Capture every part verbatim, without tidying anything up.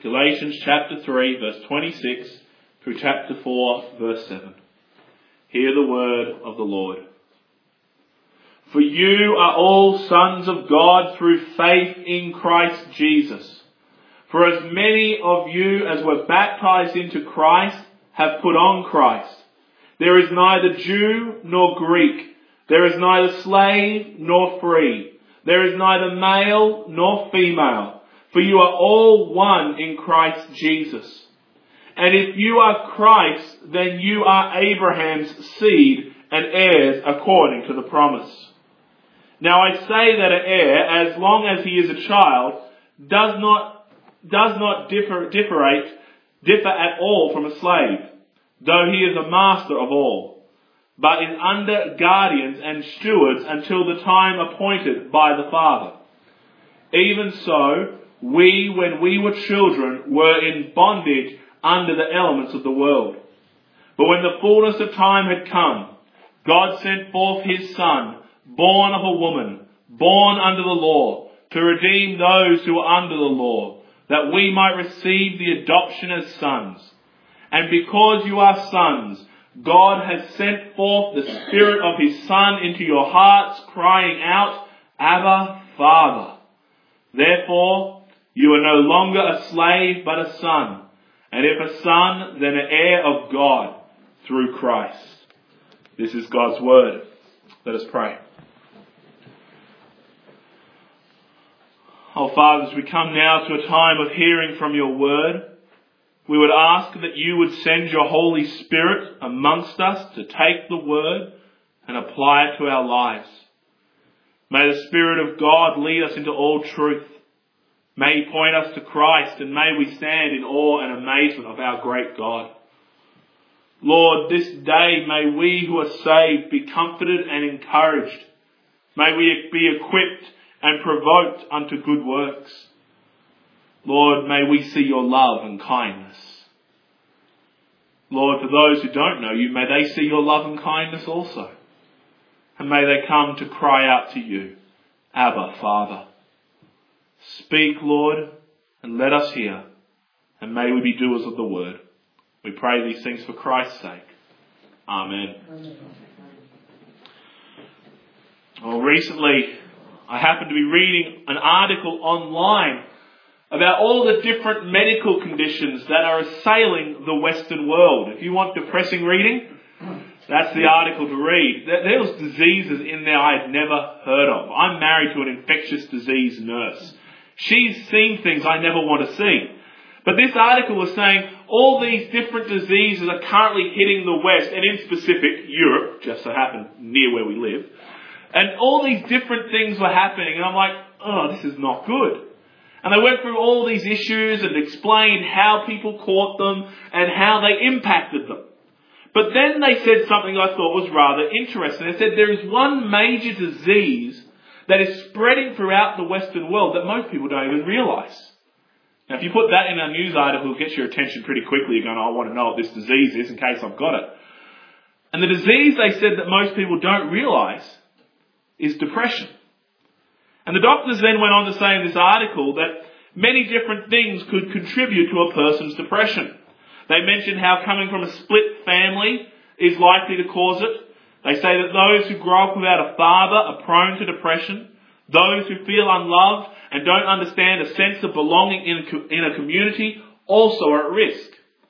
Galatians chapter three, verse twenty-six through chapter four, verse seven. Hear the word of the Lord. For you are all sons of God through faith in Christ Jesus. For as many of you as were baptized into Christ have put on Christ. There is neither Jew nor Greek. There is neither slave nor free. There is neither male nor female. For you are all one in Christ Jesus. And if you are Christ, then you are Abraham's seed and heirs according to the promise. Now I say that an heir, as long as he is a child, does not, does not differ, differate, differ at all from a slave, though he is a master of all, but is under guardians and stewards until the time appointed by the Father. Even so, we, when we were children, were in bondage under the elements of the world. But when the fullness of time had come, God sent forth his Son, born of a woman, born under the law, to redeem those who are under the law, that we might receive the adoption as sons. And because you are sons, God has sent forth the Spirit of his Son into your hearts, crying out, Abba, Father. Therefore, you are no longer a slave, but a son. And if a son, then an heir of God through Christ. This is God's word. Let us pray. Oh, Father, as we come now to a time of hearing from your word, we would ask that you would send your Holy Spirit amongst us to take the word and apply it to our lives. May the Spirit of God lead us into all truth. May he point us to Christ, and may we stand in awe and amazement of our great God. Lord, this day may we who are saved be comforted and encouraged. May we be equipped and provoked unto good works. Lord, may we see your love and kindness. Lord, for those who don't know you, may they see your love and kindness also. And may they come to cry out to you, Abba, Father. Speak, Lord, and let us hear, and may we be doers of the word. We pray these things for Christ's sake. Amen. Amen. Well, recently I happened to be reading an article online about all the different medical conditions that are assailing the Western world. If you want depressing reading, that's the article to read. There was diseases in there I had never heard of. I'm married to an infectious disease nurse. She's seen things I never want to see. But this article was saying all these different diseases are currently hitting the West, and in specific Europe, just so happened near where we live. And all these different things were happening, and I'm like, oh, this is not good. And they went through all these issues and explained how people caught them and how they impacted them. But then they said something I thought was rather interesting. They said there is one major disease that is spreading throughout the Western world that most people don't even realise. Now, if you put that in a news article, it gets your attention pretty quickly. You're going, oh, I want to know what this disease is in case I've got it. And the disease they said that most people don't realise is depression. And the doctors then went on to say in this article that many different things could contribute to a person's depression. They mentioned how coming from a split family is likely to cause it. They say that those who grow up without a father are prone to depression. Those who feel unloved and don't understand a sense of belonging in a, in a community also are at risk.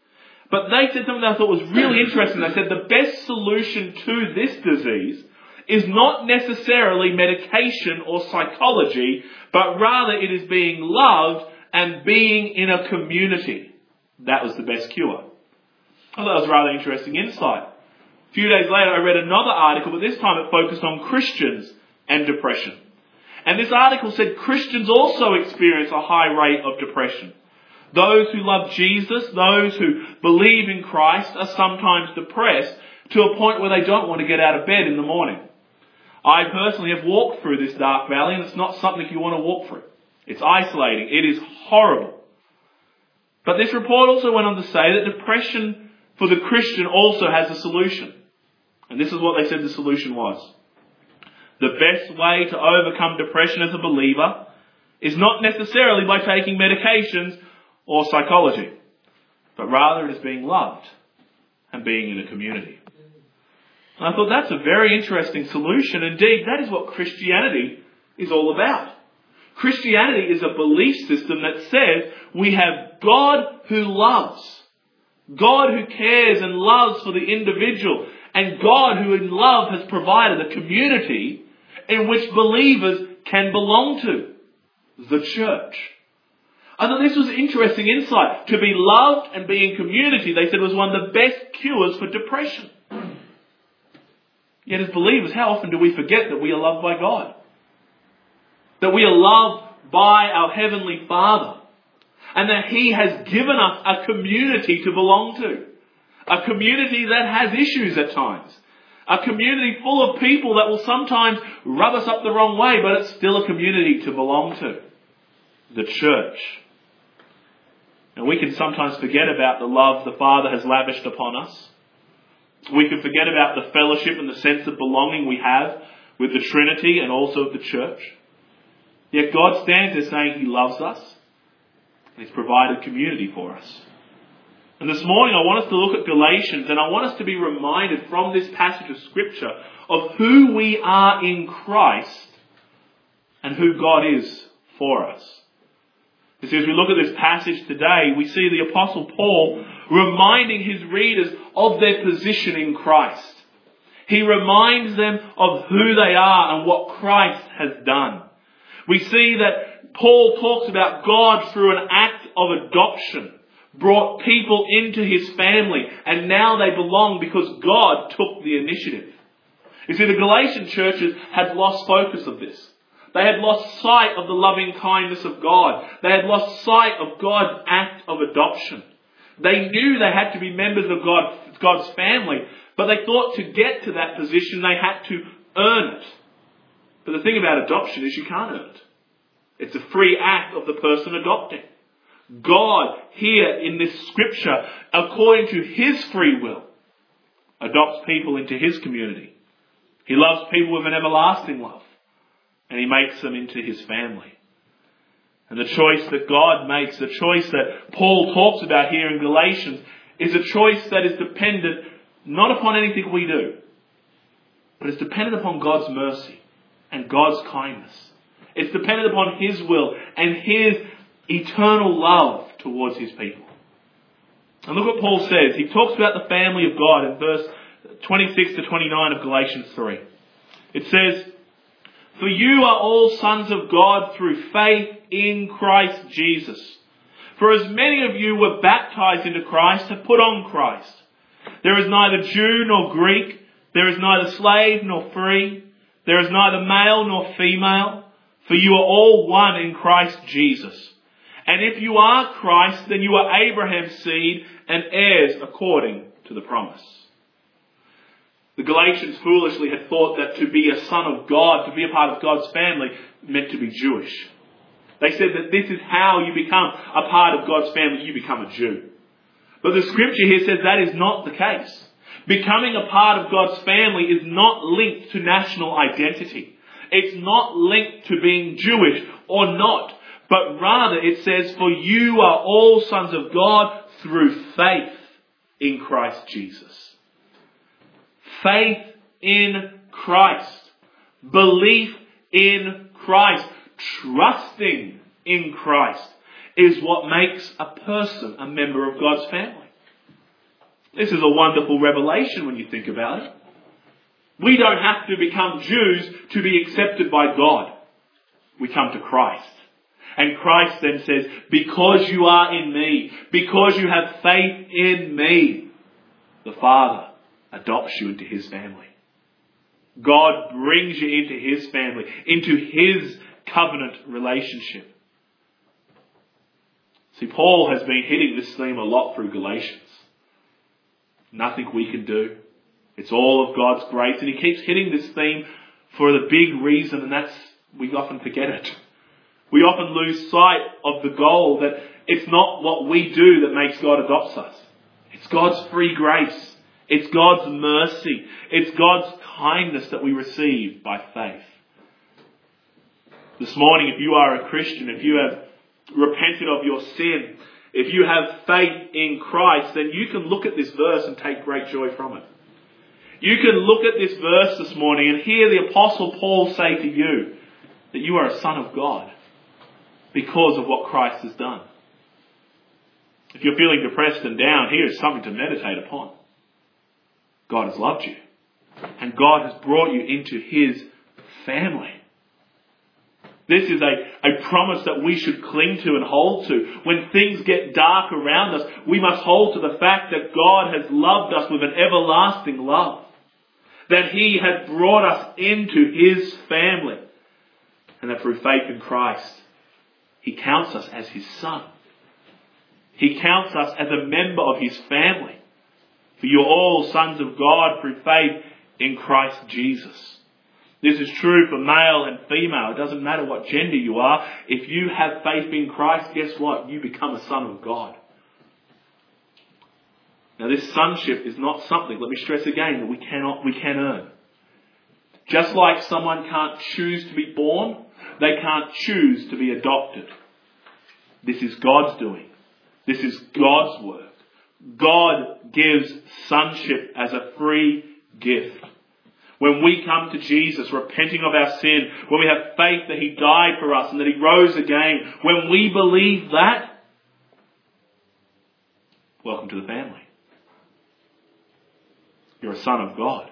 But they said something that I thought was really interesting. They said the best solution to this disease is not necessarily medication or psychology, but rather it is being loved and being in a community. That was the best cure. I thought that was a rather interesting insight. A few days later, I read another article, but this time it focused on Christians and depression. And this article said Christians also experience a high rate of depression. Those who love Jesus, those who believe in Christ, are sometimes depressed to a point where they don't want to get out of bed in the morning. I personally have walked through this dark valley, and it's not something you want to walk through. It's isolating. It is horrible. But this report also went on to say that depression for the Christian also has a solution. And this is what they said the solution was. The best way to overcome depression as a believer is not necessarily by taking medications or psychology, but rather it is being loved and being in a community. And I thought that's a very interesting solution. Indeed, that is what Christianity is all about. Christianity is a belief system that says we have God who loves, God who cares and loves for the individual, and God who in love has provided a community in which believers can belong to, the church. I thought this was interesting insight. To be loved and be in community, they said, was one of the best cures for depression. Yet as believers, how often do we forget that we are loved by God? That we are loved by our Heavenly Father. And that He has given us a community to belong to. A community that has issues at times. A community full of people that will sometimes rub us up the wrong way, but it's still a community to belong to. The church. And we can sometimes forget about the love the Father has lavished upon us. We can forget about the fellowship and the sense of belonging we have with the Trinity and also the church. Yet God stands there saying He loves us and He's provided community for us. And this morning I want us to look at Galatians, and I want us to be reminded from this passage of Scripture of who we are in Christ and who God is for us. You see, as we look at this passage today, we see the Apostle Paul reminding his readers of their position in Christ. He reminds them of who they are and what Christ has done. We see that Paul talks about God through an act of adoption, brought people into His family, and now they belong because God took the initiative. You see, the Galatian churches had lost focus of this. They had lost sight of the loving kindness of God. They had lost sight of God's act of adoption. They knew they had to be members of God, God's family, but they thought to get to that position they had to earn it. But the thing about adoption is you can't earn it. It's a free act of the person adopting. God, here in this scripture, according to His free will, adopts people into His community. He loves people with an everlasting love. And He makes them into His family. And the choice that God makes, the choice that Paul talks about here in Galatians, is a choice that is dependent not upon anything we do, but it's dependent upon God's mercy and God's kindness. It's dependent upon His will and His eternal love towards His people. And look what Paul says. He talks about the family of God in verse twenty-six to twenty-nine of Galatians three. It says, "For you are all sons of God through faith in Christ Jesus. For as many of you were baptized into Christ have put on Christ. There is neither Jew nor Greek. There is neither slave nor free. There is neither male nor female. For you are all one in Christ Jesus. And if you are Christ, then you are Abraham's seed and heirs according to the promise." The Galatians foolishly had thought that to be a son of God, to be a part of God's family, meant to be Jewish. They said that this is how you become a part of God's family, you become a Jew. But the scripture here says that is not the case. Becoming a part of God's family is not linked to national identity. It's not linked to being Jewish or not. But rather it says, "For you are all sons of God through faith in Christ Jesus." Faith in Christ. Belief in Christ. Trusting in Christ is what makes a person a member of God's family. This is a wonderful revelation when you think about it. We don't have to become Jews to be accepted by God. We come to Christ. And Christ then says, because you are in me, because you have faith in me, the Father adopts you into His family. God brings you into His family, into His covenant relationship. See, Paul has been hitting this theme a lot through Galatians. Nothing we can do. It's all of God's grace. And he keeps hitting this theme for the big reason, and that's we often forget it. We often lose sight of the goal that it's not what we do that makes God adopts us. It's God's free grace. It's God's mercy. It's God's kindness that we receive by faith. This morning, if you are a Christian, if you have repented of your sin, if you have faith in Christ, then you can look at this verse and take great joy from it. You can look at this verse this morning and hear the Apostle Paul say to you that you are a son of God because of what Christ has done. If you're feeling depressed and down, here is something to meditate upon. God has loved you. And God has brought you into His family. This is a, a promise that we should cling to and hold to. When things get dark around us, we must hold to the fact that God has loved us with an everlasting love. That He has brought us into His family. And that through faith in Christ, He counts us as His son. He counts us as a member of His family. For you're all sons of God through faith in Christ Jesus. This is true for male and female. It doesn't matter what gender you are. If you have faith in Christ, guess what? You become a son of God. Now this sonship is not something, let me stress again, that we cannot, we can earn. Just like someone can't choose to be born, they can't choose to be adopted. This is God's doing. This is God's work. God gives sonship as a free gift. When we come to Jesus, repenting of our sin, when we have faith that He died for us and that He rose again, when we believe that, welcome to the family. You're a son of God.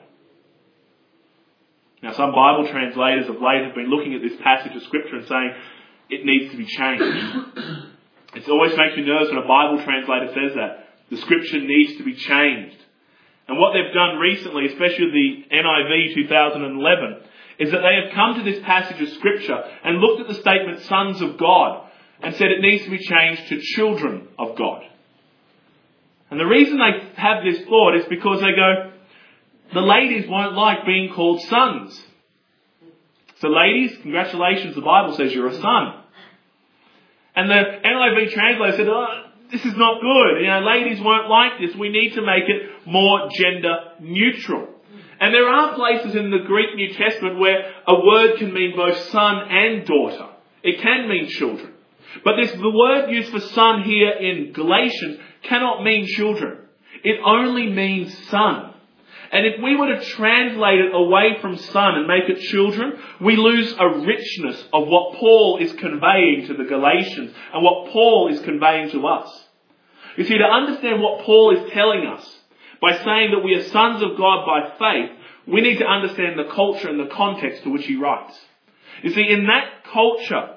Now, some Bible translators of late have been looking at this passage of Scripture and saying it needs to be changed. It always makes me nervous when a Bible translator says that. The Scripture needs to be changed. And what they've done recently, especially the N I V two thousand eleven, is that they have come to this passage of Scripture and looked at the statement sons of God and said it needs to be changed to children of God. And the reason they have this thought is because they go, the ladies won't like being called sons. So ladies, congratulations, the Bible says you're a son. And the N I V translator said, oh, this is not good. You know, ladies won't like this. We need to make it more gender neutral. And there are places in the Greek New Testament where a word can mean both son and daughter. It can mean children. But this, the word used for son here in Galatians cannot mean children. It only means son. And if we were to translate it away from son and make it children, we lose a richness of what Paul is conveying to the Galatians and what Paul is conveying to us. You see, to understand what Paul is telling us by saying that we are sons of God by faith, we need to understand the culture and the context to which he writes. You see, in that culture,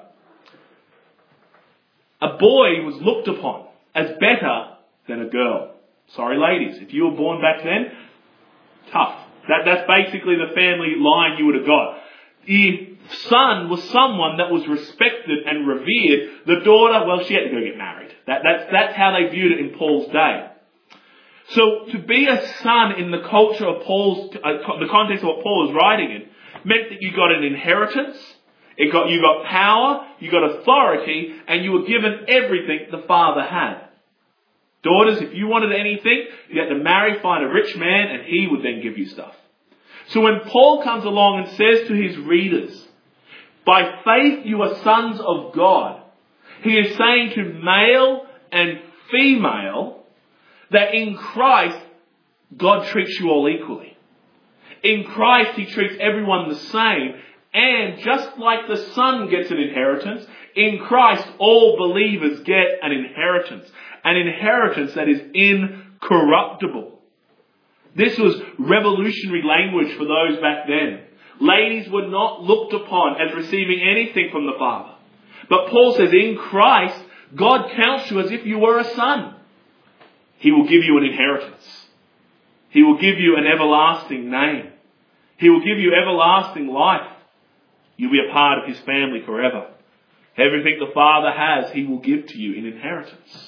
a boy was looked upon as better than a girl. Sorry, ladies, if you were born back then, tough. That, that's basically the family line you would have got. The son was someone that was respected and revered. The daughter, well, she had to go get married. That, that's, that's how they viewed it in Paul's day. So to be a son in the culture of Paul's, uh, the context of what Paul is writing in, meant that you got an inheritance, it got, you got power, you got authority, and you were given everything the father had. Daughters, if you wanted anything, you had to marry, find a rich man, and he would then give you stuff. So when Paul comes along and says to his readers, by faith you are sons of God, he is saying to male and female that in Christ, God treats you all equally. In Christ, he treats everyone the same. And just like the son gets an inheritance, in Christ, all believers get an inheritance. An inheritance that is incorruptible. This was revolutionary language for those back then. Ladies were not looked upon as receiving anything from the Father. But Paul says, in Christ, God counts you as if you were a son. He will give you an inheritance. He will give you an everlasting name. He will give you everlasting life. You'll be a part of his family forever. Everything the Father has, he will give to you in inheritance.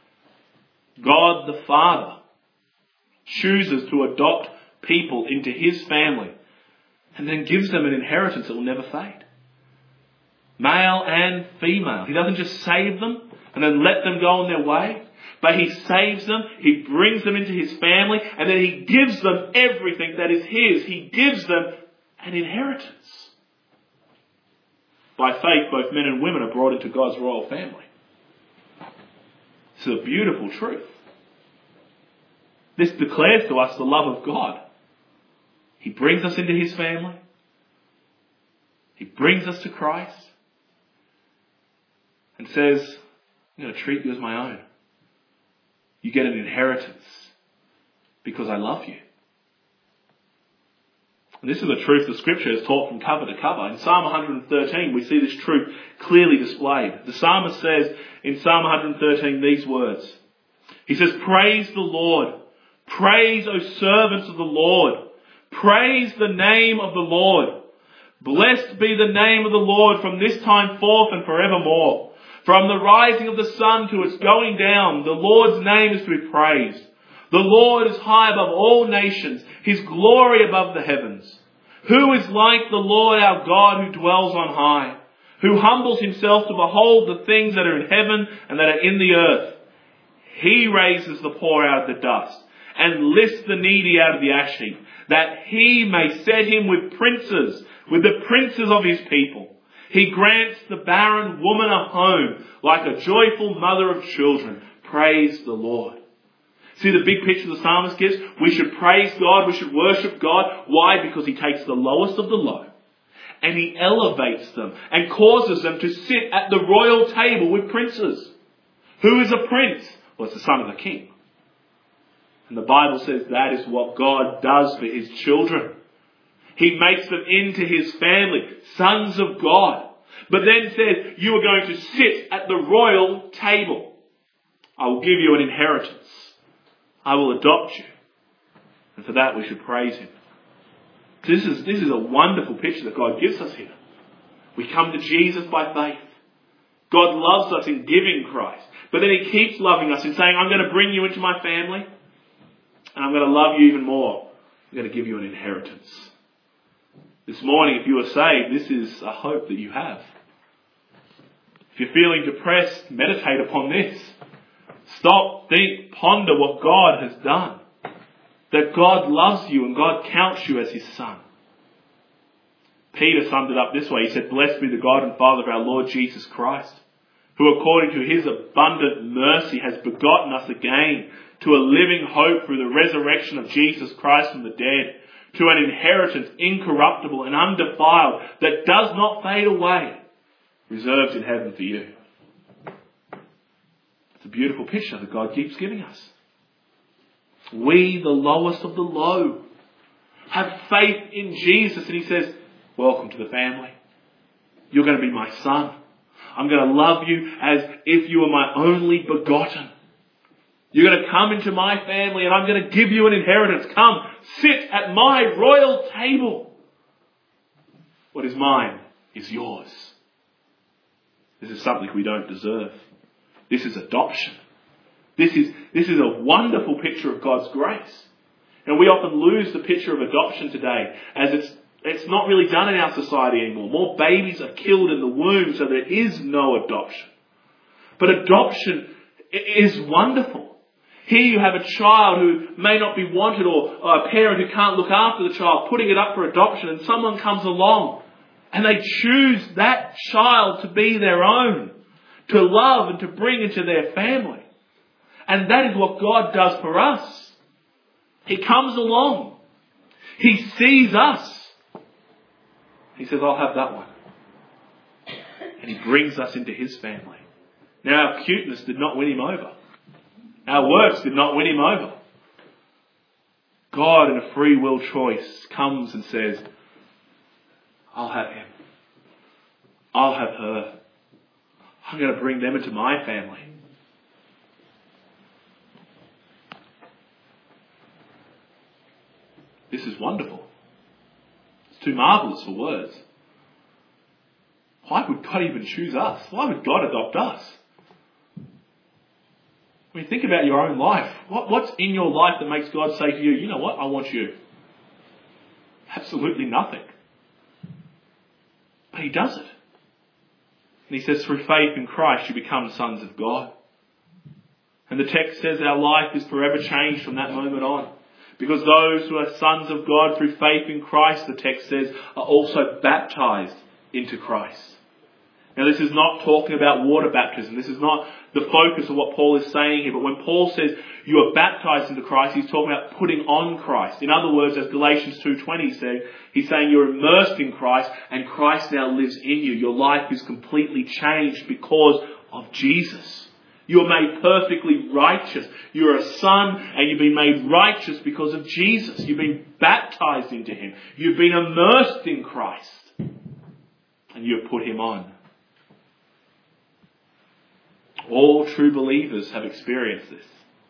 God the Father chooses to adopt people into his family and then gives them an inheritance that will never fade. Male and female. He doesn't just save them and then let them go on their way, but he saves them, he brings them into his family, and then he gives them everything that is his. He gives them an inheritance. By faith, both men and women are brought into God's royal family. It's a beautiful truth. This declares to us the love of God. He brings us into his family. He brings us to Christ. And says, I'm going to treat you as my own. You get an inheritance because I love you. And this is a truth the Scripture has taught from cover to cover. In Psalm one thirteen, we see this truth clearly displayed. The psalmist says in Psalm one thirteen these words. He says, praise the Lord. Praise, O servants of the Lord. Praise the name of the Lord. Blessed be the name of the Lord from this time forth and forevermore. From the rising of the sun to its going down, the Lord's name is to be praised. The Lord is high above all nations, his glory above the heavens. Who is like the Lord our God who dwells on high, who humbles himself to behold the things that are in heaven and that are in the earth? He raises the poor out of the dust and lifts the needy out of the ash heap, that he may set him with princes, with the princes of his people. He grants the barren woman a home, like a joyful mother of children. Praise the Lord. See the big picture the psalmist gives? We should praise God, we should worship God. Why? Because he takes the lowest of the low and he elevates them and causes them to sit at the royal table with princes. Who is a prince? Well, it's the son of the king. And the Bible says that is what God does for his children. He makes them into his family, sons of God. But then says, you are going to sit at the royal table. I will give you an inheritance. I will adopt you. And for that we should praise him. This is, this is a wonderful picture that God gives us here. We come to Jesus by faith. God loves us in giving Christ. But then he keeps loving us in saying, I'm going to bring you into my family. And I'm going to love you even more. I'm going to give you an inheritance. This morning, if you are saved, this is a hope that you have. If you're feeling depressed, meditate upon this. Stop, think, ponder what God has done. That God loves you and God counts you as his son. Peter summed it up this way. He said, blessed be the God and Father of our Lord Jesus Christ, who according to his abundant mercy has begotten us again to a living hope through the resurrection of Jesus Christ from the dead, to an inheritance incorruptible and undefiled that does not fade away, reserved in heaven for you. It's a beautiful picture that God keeps giving us. We, the lowest of the low, have faith in Jesus, and he says, welcome to the family. You're going to be my son. I'm going to love you as if you were my only begotten. You're going to come into my family and I'm going to give you an inheritance. Come, sit at my royal table. What is mine is yours. This is something we don't deserve. This is adoption. This is, this is a wonderful picture of God's grace. And we often lose the picture of adoption today as it's, it's not really done in our society anymore. More babies are killed in the womb, so there is no adoption. But adoption is wonderful. Here you have a child who may not be wanted, or a parent who can't look after the child, putting it up for adoption, and someone comes along and they choose that child to be their own, to love and to bring into their family. And that is what God does for us. He comes along. He sees us. He says, I'll have that one. And he brings us into his family. Now our cuteness did not win him over. Our works did not win him over. God, in a free will choice, comes and says, I'll have him. I'll have her. I'm going to bring them into my family. This is wonderful. It's too marvellous for words. Why would God even choose us? Why would God adopt us? I mean, think about your own life. What, what's in your life that makes God say to you, you know what, I want you? Absolutely nothing. But he does it. And he says, through faith in Christ, you become sons of God. And the text says our life is forever changed from that moment on. Because those who are sons of God through faith in Christ, the text says, are also baptized into Christ. Now, this is not talking about water baptism. This is not the focus of what Paul is saying here. But when Paul says you are baptized into Christ, he's talking about putting on Christ. In other words, as Galatians two twenty said, he's saying you're immersed in Christ and Christ now lives in you. Your life is completely changed because of Jesus. You're made perfectly righteous. You're a son and you've been made righteous because of Jesus. You've been baptized into him. You've been immersed in Christ. And you've put him on. All true believers have experienced this.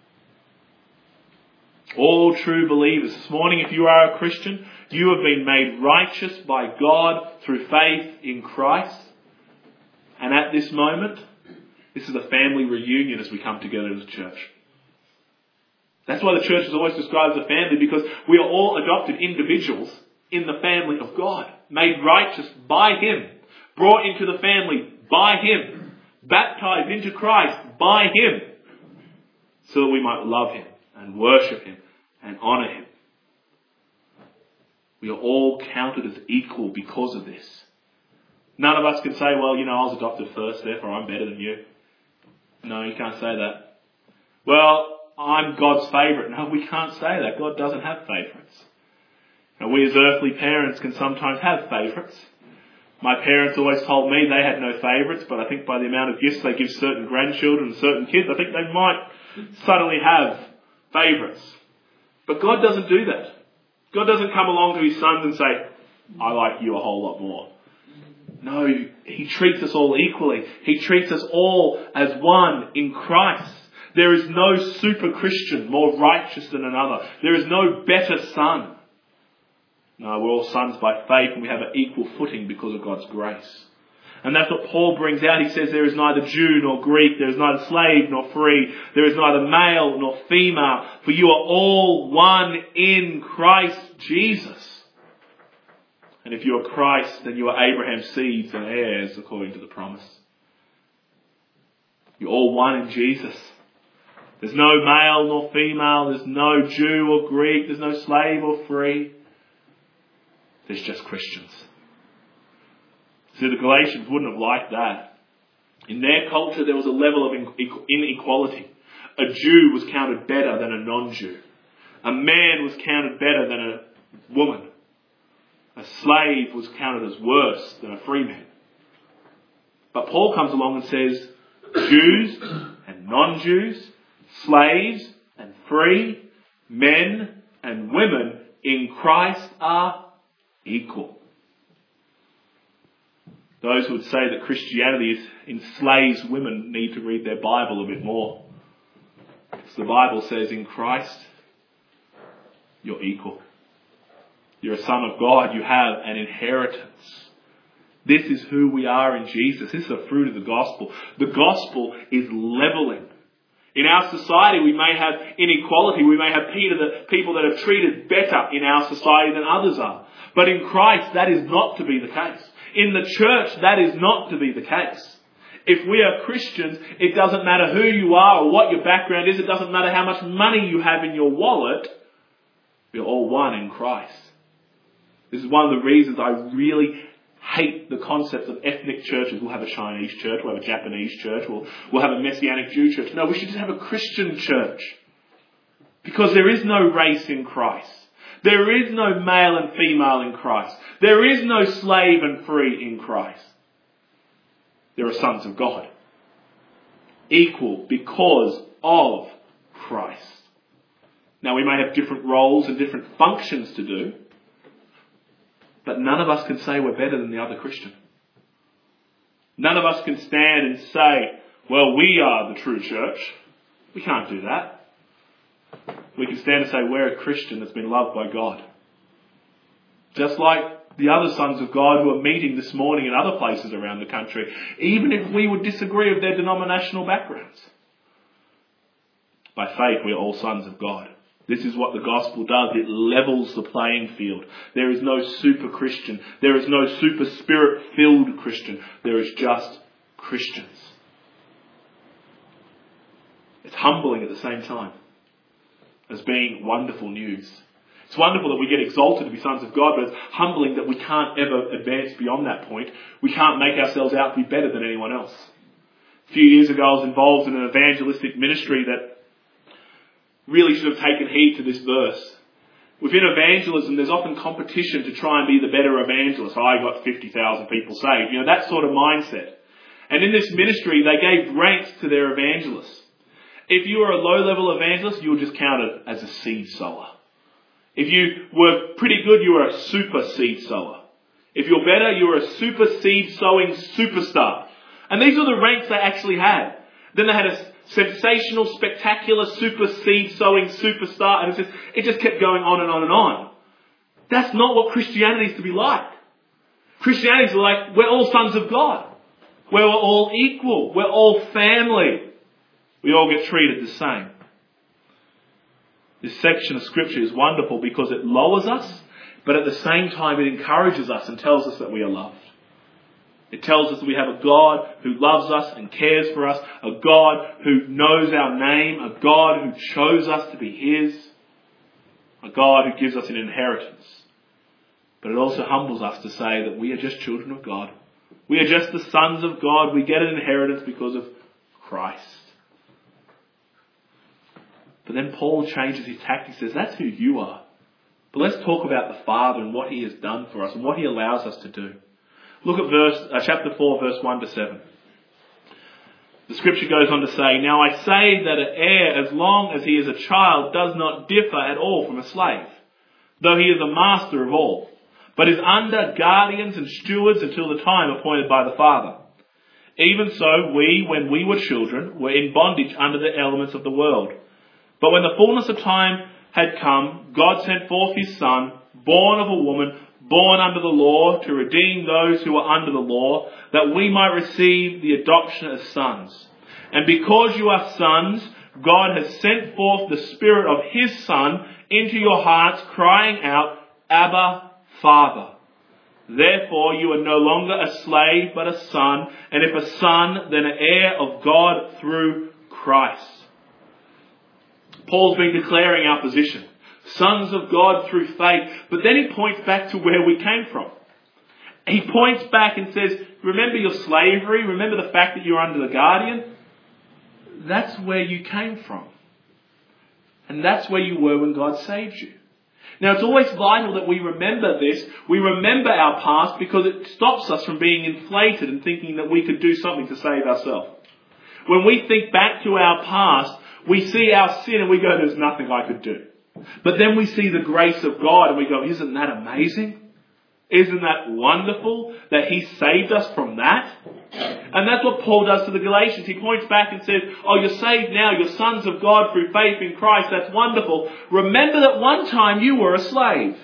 All true believers. This morning, if you are a Christian, you have been made righteous by God through faith in Christ. And at this moment, this is a family reunion as we come together as a church. That's why the church is always described as a family, because we are all adopted individuals in the family of God, made righteous by him, brought into the family by him, baptized into Christ by him, so that we might love him and worship him and honour him. We are all counted as equal because of this. None of us can say, well, you know, I was adopted first, therefore I'm better than you. No, you can't say that. Well, I'm God's favourite. No, we can't say that. God doesn't have favourites. Now, we as earthly parents can sometimes have favourites. My parents always told me they had no favourites, but I think by the amount of gifts they give certain grandchildren and certain kids, I think they might suddenly have favourites. But God doesn't do that. God doesn't come along to his sons and say, I like you a whole lot more. No, he treats us all equally. He treats us all as one in Christ. There is no super Christian more righteous than another. There is no better son. No, we're all sons by faith and we have an equal footing because of God's grace. And that's what Paul brings out. He says there is neither Jew nor Greek, there is neither slave nor free, there is neither male nor female, for you are all one in Christ Jesus. And if you are Christ, then you are Abraham's seeds and heirs according to the promise. You're all one in Jesus. There's no male nor female, there's no Jew or Greek, there's no slave or free. There's just Christians. See, the Galatians wouldn't have liked that. In their culture, there was a level of inequality. A Jew was counted better than a non-Jew. A man was counted better than a woman. A slave was counted as worse than a free man. But Paul comes along and says, Jews and non-Jews, slaves and free, men and women in Christ are equal. Those who would say that Christianity enslaves women need to read their Bible a bit more. Because the Bible says in Christ, you're equal. You're a son of God. You have an inheritance. This is who we are in Jesus. This is the fruit of the gospel. The gospel is levelling. In our society, we may have inequality. We may have people that are treated better in our society than others are. But in Christ, that is not to be the case. In the church, that is not to be the case. If we are Christians, it doesn't matter who you are or what your background is. It doesn't matter how much money you have in your wallet. We're all one in Christ. This is one of the reasons I really hate the concept of ethnic churches. We'll have a Chinese church, we'll have a Japanese church, we'll, we'll have a Messianic Jew church. No, we should just have a Christian church. Because there is no race in Christ. There is no male and female in Christ. There is no slave and free in Christ. There are sons of God. Equal because of Christ. Now we may have different roles and different functions to do. But none of us can say we're better than the other Christian. None of us can stand and say, well, we are the true church. We can't do that. We can stand and say we're a Christian that's been loved by God. Just like the other sons of God who are meeting this morning in other places around the country, even if we would disagree with their denominational backgrounds. By faith, we're all sons of God. This is what the gospel does. It levels the playing field. There is no super Christian. There is no super spirit-filled Christian. There is just Christians. It's humbling at the same time as being wonderful news. It's wonderful that we get exalted to be sons of God, but it's humbling that we can't ever advance beyond that point. We can't make ourselves out to be better than anyone else. A few years ago, I was involved in an evangelistic ministry that really should have taken heed to this verse. Within evangelism, there's often competition to try and be the better evangelist. I got fifty thousand people saved. You know, that sort of mindset. And in this ministry, they gave ranks to their evangelists. If you were a low-level evangelist, you were just counted as a seed sower. If you were pretty good, you were a super seed sower. If you're better, you were a super seed sowing superstar. And these were the ranks they actually had. Then they had a sensational, spectacular, super seed sowing superstar. And it just, it just kept going on and on and on. That's not what Christianity is to be like. Christianity is like, we're all sons of God. We're all equal. We're all family. We all get treated the same. This section of Scripture is wonderful because it lowers us, but at the same time it encourages us and tells us that we are loved. It tells us that we have a God who loves us and cares for us, a God who knows our name, a God who chose us to be His, a God who gives us an inheritance. But it also humbles us to say that we are just children of God. We are just the sons of God. We get an inheritance because of Christ. But then Paul changes his tack. He says, that's who you are. But let's talk about the Father and what He has done for us and what He allows us to do. Look at verse uh, chapter four, verse one to seven. The Scripture goes on to say, now I say that an heir, as long as he is a child, does not differ at all from a slave, though he is a master of all, but is under guardians and stewards until the time appointed by the Father. Even so, we, when we were children, were in bondage under the elements of the world. But when the fullness of time had come, God sent forth His Son, born of a woman, born under the law, to redeem those who are under the law, that we might receive the adoption as sons. And because you are sons, God has sent forth the Spirit of His Son into your hearts, crying out, Abba, Father. Therefore you are no longer a slave, but a son, and if a son, then an heir of God through Christ. Paul's been declaring our position. Sons of God through faith. But then he points back to where we came from. He points back and says, remember your slavery? Remember the fact that you're under the guardian? That's where you came from. And that's where you were when God saved you. Now it's always vital that we remember this. We remember our past because it stops us from being inflated and thinking that we could do something to save ourselves. When we think back to our past, we see our sin and we go, there's nothing I could do. But then we see the grace of God and we go, isn't that amazing? Isn't that wonderful that He saved us from that? And that's what Paul does to the Galatians. He points back and says, oh, you're saved now. You're sons of God through faith in Christ. That's wonderful. Remember that one time you were a slave.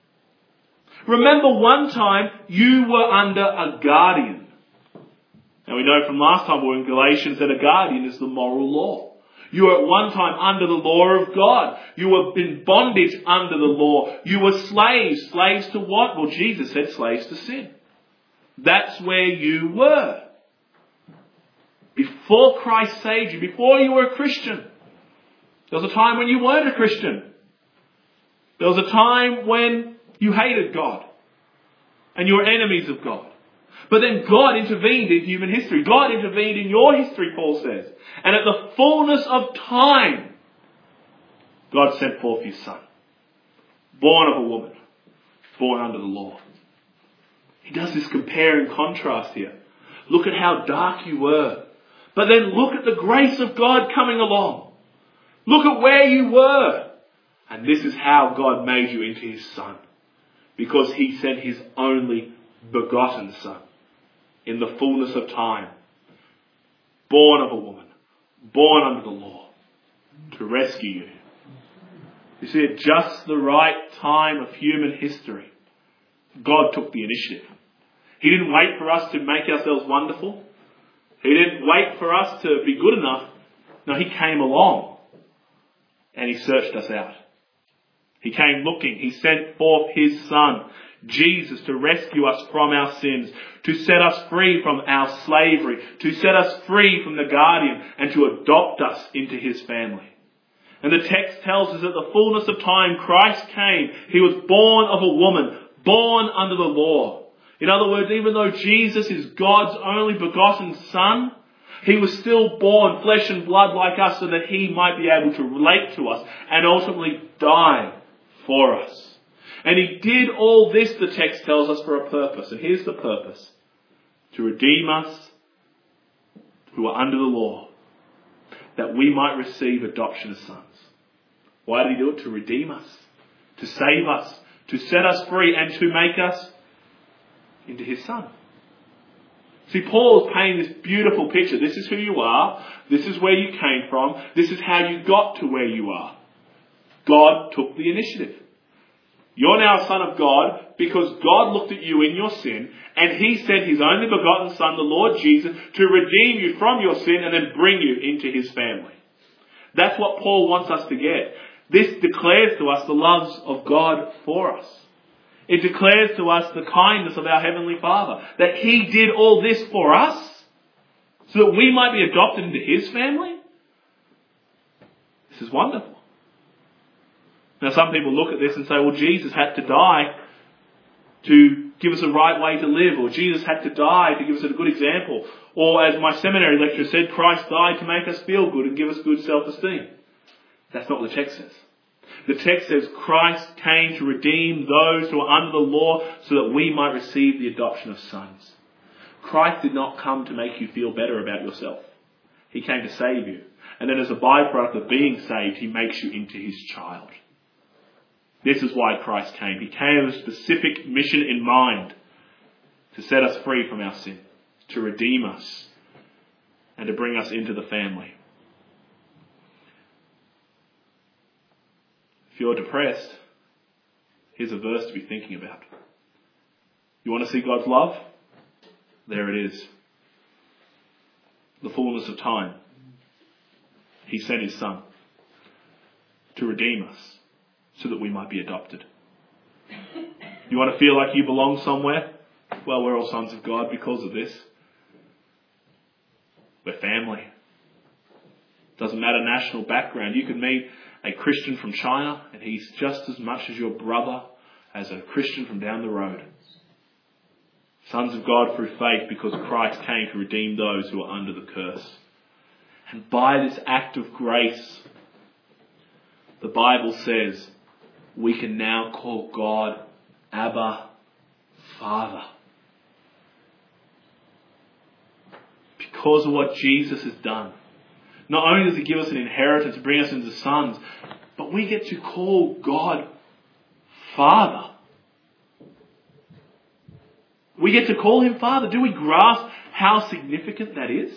Remember one time you were under a guardian. Now we know from last time we were in Galatians that a guardian is the moral law. You were at one time under the law of God. You were in bondage under the law. You were slaves. Slaves to what? Well, Jesus said slaves to sin. That's where you were. Before Christ saved you, before you were a Christian, there was a time when you weren't a Christian. There was a time when you hated God and you were enemies of God. But then God intervened in human history. God intervened in your history, Paul says. And at the fullness of time, God sent forth His Son, born of a woman, born under the law. He does this compare and contrast here. Look at how dark you were. But then look at the grace of God coming along. Look at where you were. And this is how God made you into His Son. Because He sent His only begotten Son in the fullness of time, born of a woman, born under the law, to rescue you. You see, at just the right time of human history, God took the initiative. He didn't wait for us to make ourselves wonderful. He didn't wait for us to be good enough. No, He came along and He searched us out. He came looking. He sent forth His Son, Jesus, to rescue us from our sins, to set us free from our slavery, to set us free from the guardian, and to adopt us into His family. And the text tells us that the fullness of time Christ came. He was born of a woman, born under the law. In other words, even though Jesus is God's only begotten Son, he was still born flesh and blood like us so that he might be able to relate to us and ultimately die for us. And he did all this, the text tells us, for a purpose. And here's the purpose: to redeem us who are under the law, that we might receive adoption as sons. Why did he do it? To redeem us, to save us, to set us free, and to make us into his Son. See, Paul is painting this beautiful picture. This is who you are. This is where you came from. This is how you got to where you are. God took the initiative. You're now a son of God because God looked at you in your sin and he sent his only begotten Son, the Lord Jesus, to redeem you from your sin and then bring you into his family. That's what Paul wants us to get. This declares to us the loves of God for us. It declares to us the kindness of our Heavenly Father, that he did all this for us so that we might be adopted into his family. This is wonderful. Now some people look at this and say, well, Jesus had to die to give us a right way to live, or Jesus had to die to give us a good example, or as my seminary lecturer said, Christ died to make us feel good and give us good self-esteem. That's not what the text says. The text says Christ came to redeem those who are under the law so that we might receive the adoption of sons. Christ did not come to make you feel better about yourself. He came to save you. And then as a byproduct of being saved, he makes you into his child. This is why Christ came. He came with a specific mission in mind: to set us free from our sin, to redeem us, and to bring us into the family. If you're depressed, here's a verse to be thinking about. You want to see God's love? There it is. The fullness of time. He sent his Son to redeem us so that we might be adopted. You want to feel like you belong somewhere? Well, we're all sons of God because of this. We're family. Doesn't matter national background. You could meet a Christian from China and he's just as much as your brother as a Christian from down the road. Sons of God through faith because Christ came to redeem those who are under the curse. And by this act of grace, the Bible says we can now call God Abba, Father. Because of what Jesus has done. Not only does he give us an inheritance to bring us into sons, but we get to call God Father. We get to call him Father. Do we grasp how significant that is?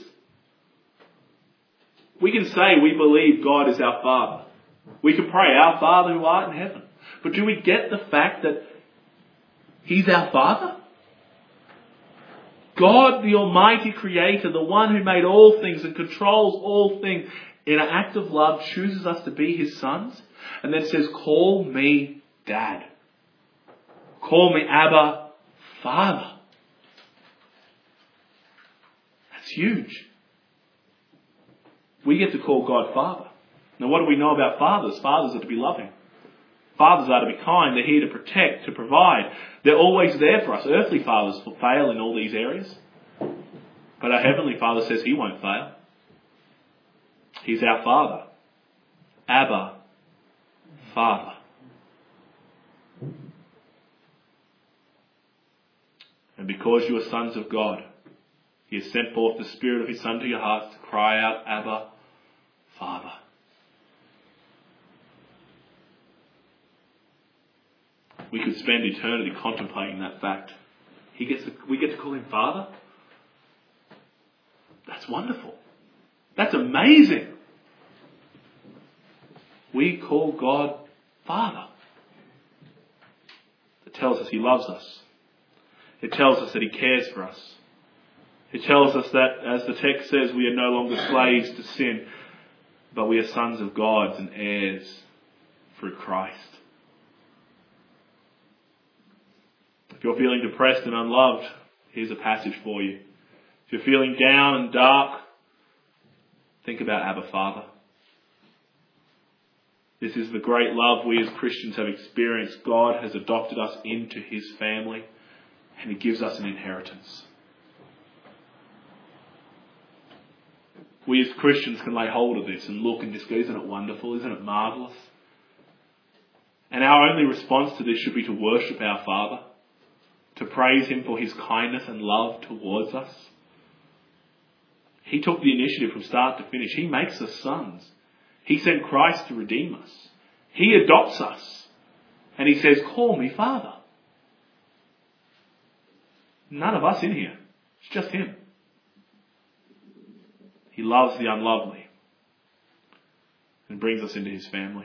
We can say we believe God is our Father. We can pray, our Father who art in heaven. But do we get the fact that he's our Father? God, the Almighty Creator, the one who made all things and controls all things, in an act of love chooses us to be his sons and then says, call me Dad. Call me Abba, Father. That's huge. We get to call God Father. Now what do we know about fathers? Fathers are to be loving. Fathers are to be kind. They're here to protect, to provide. They're always there for us. Earthly fathers fail in all these areas. But our Heavenly Father says he won't fail. He's our Father. Abba, Father. And because you are sons of God, he has sent forth the Spirit of his Son to your hearts to cry out, Abba, Father. We could spend eternity contemplating that fact. He gets to, we get to call him Father. That's wonderful. That's amazing. We call God Father. It tells us he loves us. It tells us that he cares for us. It tells us that, as the text says, we are no longer slaves to sin, but we are sons of God and heirs through Christ. If you're feeling depressed and unloved, here's a passage for you. If you're feeling down and dark, think about Abba Father. This is the great love we as Christians have experienced. God has adopted us into his family and he gives us an inheritance. We as Christians can lay hold of this and look and just go, isn't it wonderful? Isn't it marvellous? And our only response to this should be to worship our Father, to praise him for his kindness and love towards us. He took the initiative from start to finish. He makes us sons. He sent Christ to redeem us. He adopts us. And he says, call me Father. None of us in here. It's just him. He loves the unlovely and brings us into his family.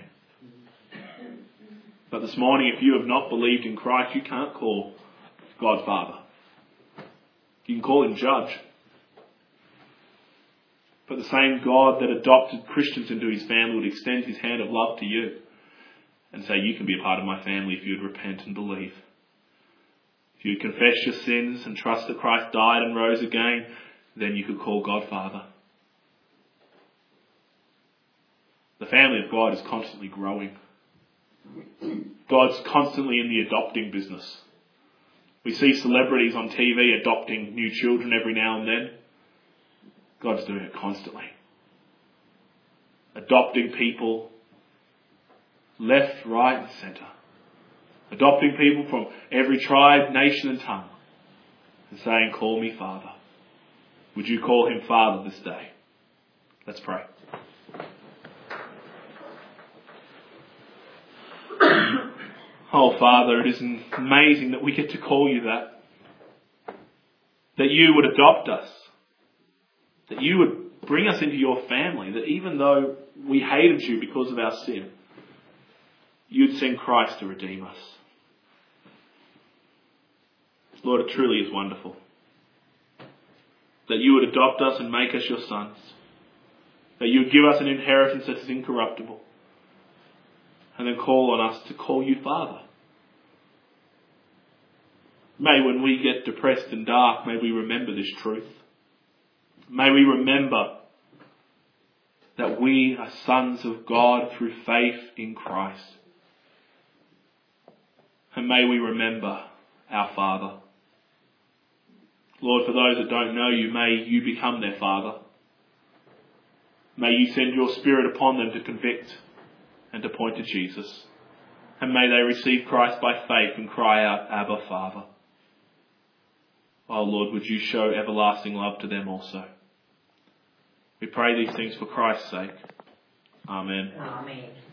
But this morning, if you have not believed in Christ, you can't call God Father. You can call him Judge. But the same God that adopted Christians into his family would extend his hand of love to you and say, you can be a part of my family if you'd repent and believe. If you'd confess your sins and trust that Christ died and rose again, then you could call God Father. The family of God is constantly growing. God's constantly in the adopting business. We see celebrities on T V adopting new children every now and then. God's doing it constantly. Adopting people left, right and centre. Adopting people from every tribe, nation and tongue. And saying, call me Father. Would you call him Father this day? Let's pray. Oh Father, it is amazing that we get to call you that. That you would adopt us. That you would bring us into your family. That even though we hated you because of our sin, you'd send Christ to redeem us. Lord, it truly is wonderful. That you would adopt us and make us your sons. That you would give us an inheritance that is incorruptible. And then call on us to call you Father. May when we get depressed and dark, may we remember this truth. May we remember that we are sons of God through faith in Christ. And may we remember our Father. Lord, for those that don't know you, may you become their Father. May you send your Spirit upon them to convict and to point to Jesus. And may they receive Christ by faith and cry out, Abba, Father. Oh Lord, would you show everlasting love to them also. We pray these things for Christ's sake. Amen. Amen.